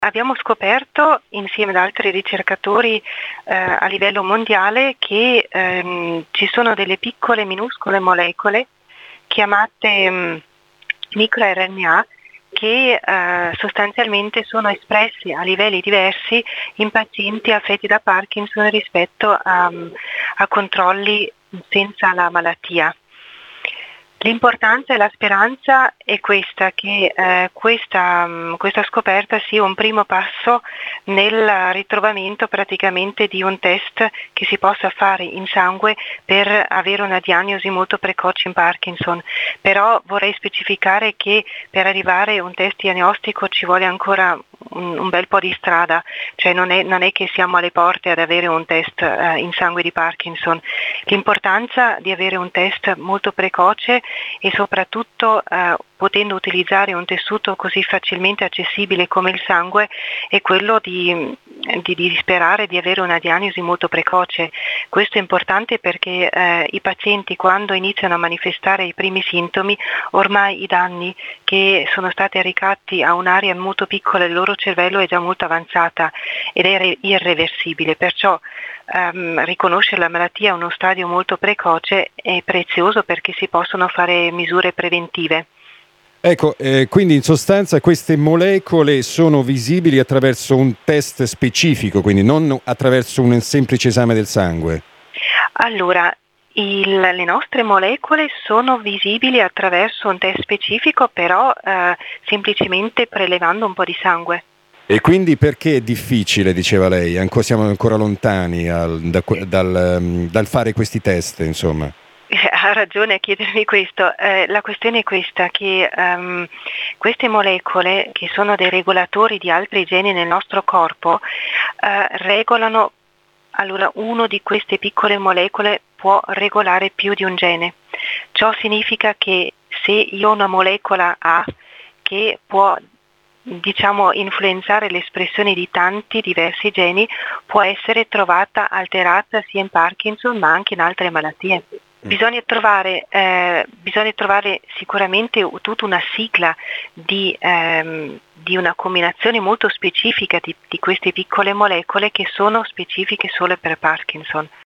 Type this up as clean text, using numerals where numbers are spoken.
Abbiamo scoperto, insieme ad altri ricercatori a livello mondiale, che ci sono delle piccole, minuscole molecole chiamate microRNA che sostanzialmente sono espressi a livelli diversi in pazienti affetti da Parkinson rispetto a controlli senza la malattia. L'importanza e la speranza è questa, che questa scoperta sia un primo passo nel ritrovamento praticamente di un test che si possa fare in sangue per avere una diagnosi molto precoce in Parkinson. Però vorrei specificare che per arrivare a un test diagnostico ci vuole ancora un bel po' di strada, cioè non è che siamo alle porte ad avere un test in sangue di Parkinson. L'importanza di avere un test molto precoce e soprattutto potendo utilizzare un tessuto così facilmente accessibile come il sangue è quello di sperare di avere una diagnosi molto precoce. Questo è importante perché i pazienti, quando iniziano a manifestare i primi sintomi, ormai i danni che sono stati arrecati a un'area molto piccola del loro cervello è già molto avanzata ed è irreversibile, perciò riconoscere la malattia a uno stadio molto precoce è prezioso perché si possono fare misure preventive. Ecco, quindi in sostanza queste molecole sono visibili attraverso un test specifico, quindi non attraverso un semplice esame del sangue. Allora, le nostre molecole sono visibili attraverso un test specifico, però semplicemente prelevando un po' di sangue. E quindi perché è difficile, diceva lei, siamo ancora lontani dal fare questi test, insomma? Ha ragione a chiedermi questo. La questione è questa, che queste molecole, che sono dei regolatori di altri geni nel nostro corpo, regolano. Allora, uno di queste piccole molecole può regolare più di un gene. Ciò significa che se io ho una molecola A che può influenzare l'espressione di tanti diversi geni, può essere trovata alterata sia in Parkinson ma anche in altre malattie. Bisogna trovare sicuramente tutta una sigla di una combinazione molto specifica di queste piccole molecole che sono specifiche solo per Parkinson.